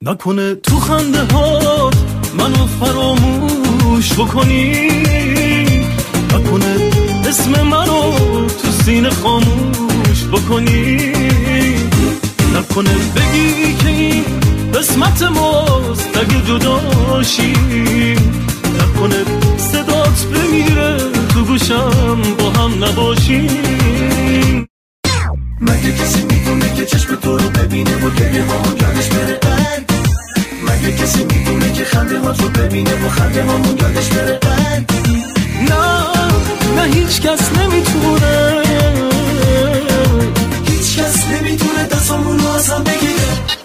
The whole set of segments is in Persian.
نکنه تو خنده هات منو فراموش بکنی، نکنه اسم منو تو سینه خاموش بکنی، نکنه بگی که این قسمت ماست اگه جداشی، نکنه صدات بمیره تو گوشم با هم نباشیم. مگه کسی میدونه که چشم تو رو ببینه و گریه هامون یادش بره؟ مگه کسی میدونه که خنده هات رو ببینه و خنده هامون یادش بره؟ نه هیچ کس نمیتونه، هیچ کس نمیتونه دستامون رو ازم بگیره.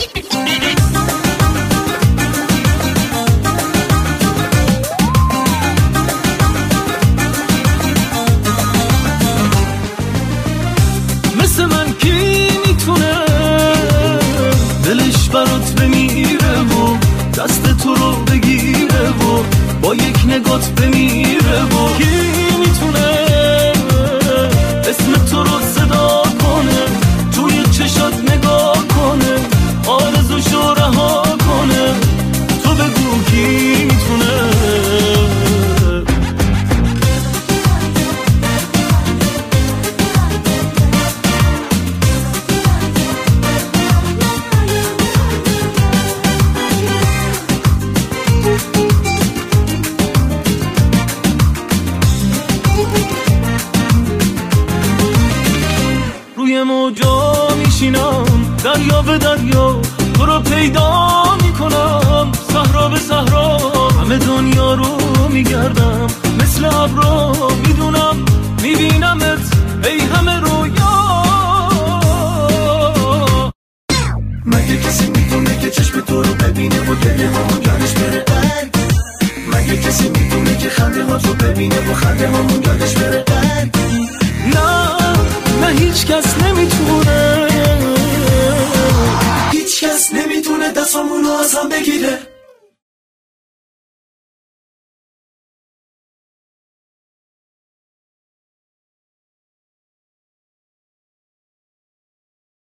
مثل من کی میتونه دلش برات بمیره و دست تو رو بگیره و با یک نگات بمیره و کی میتونه اسم تو رو صدا کنه، توی چشات نگاه کنه، آرزوشو رها کنه، تو بگو کی میتونه. روی موجا میشینم دریا به دریا تو رو پیدا میکنم، صحرا به صحرا همه دنیا رو میگردم، مثل ابرا میدونم میبینمت ای همه رویا. مگه کسی میدونه که چشم تو رو ببینه و گریه هامون یادش بره؟ مگه کسی میدونه که خنده هات رو ببینه و خنده هامون یادش بره؟ نه هیچ کس نمیتونه، هیچ کس نمیتونه دستامون رو ازم بگیره.